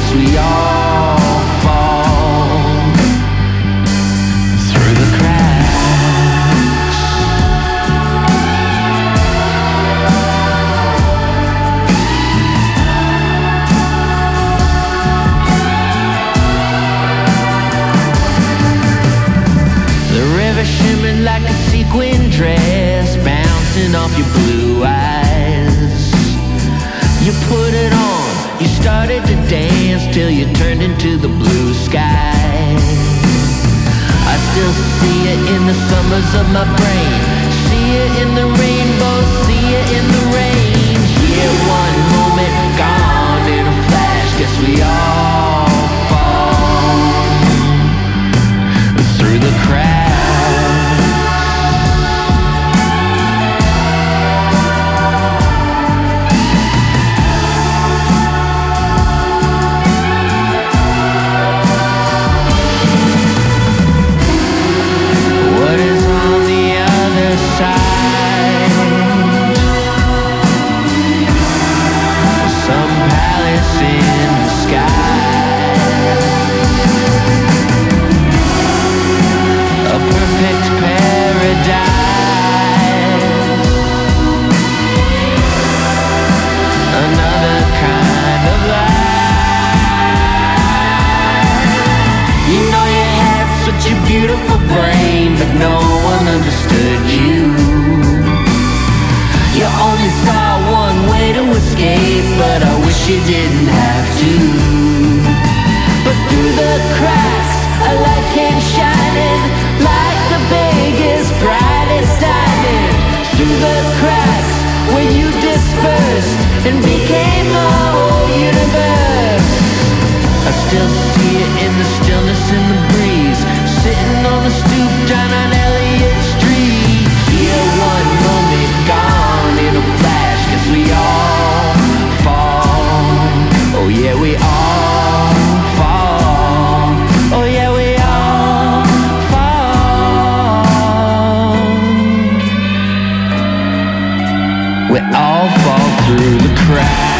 Guess we all fall through the cracks. The river shimmered like a sequin dress, bouncing off your blue eyes. You put it on, you started to dance till you turned into the blue sky. I still see it in the summers of my brain, see it in the rainbow, see it in the rain. Here one moment, gone in a flash. Guess we all fall through the cracks. Beautiful brain, but no one understood you. You only saw one way to escape, but I wish you didn't have to. But through the cracks, a light came shining like the biggest, brightest diamond. Through the cracks where you dispersed and became the whole universe. I still see it in the stillness in the breeze, sitting on the stoop down on Elliott Street. Here one moment, gone in a flash. Guess we all fall. Oh yeah, we all fall. Oh yeah, we all fall. We all fall through the cracks.